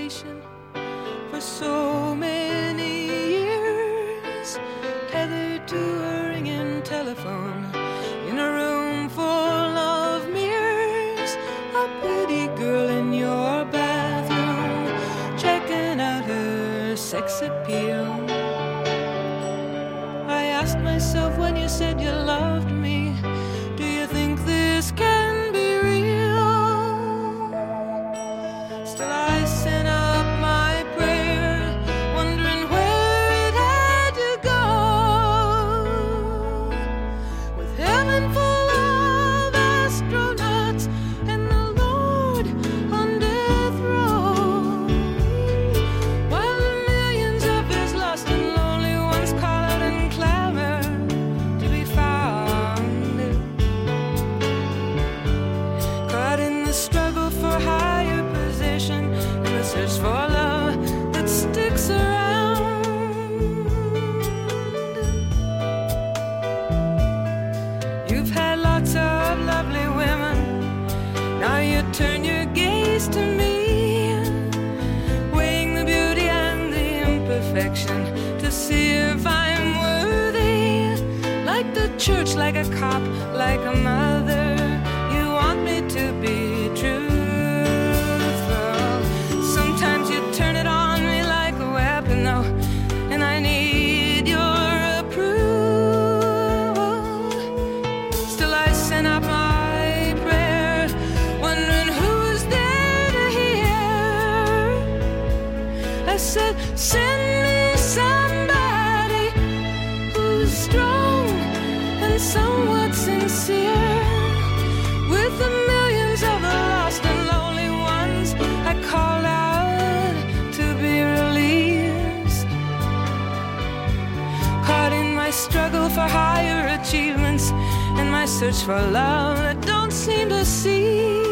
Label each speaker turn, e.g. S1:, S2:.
S1: station for so many years, tethered to a ringing telephone in a room full of mirrors. A pretty girl in your bathroom, checking out her sex appeal. I asked myself when you said you loved me, do you think this can be real? Still I sent up my prayer, wondering where it had to go. With heaven full of astronauts and the Lord on death row, while the millions of his lost and lonely ones call out and clamor to be found. Caught in the struggle for higher position and the search for love that sticks around. You've had lots of lovely women, now you turn your gaze to me, weighing the beauty and the imperfection to see if I'm worthy. Like the church, like a cop, like a mother, you want me to be truthful. Sometimes you turn it on me like a weapon, though, and I need your approval. Still I send out my prayer, wondering who's there to hear. I said, send me somebody who's strong and somewhat sincere. With the millions of the lost and lonely ones, I called out to be released. Caught in my struggle for higher achievements and my search for love that don't seem to cease.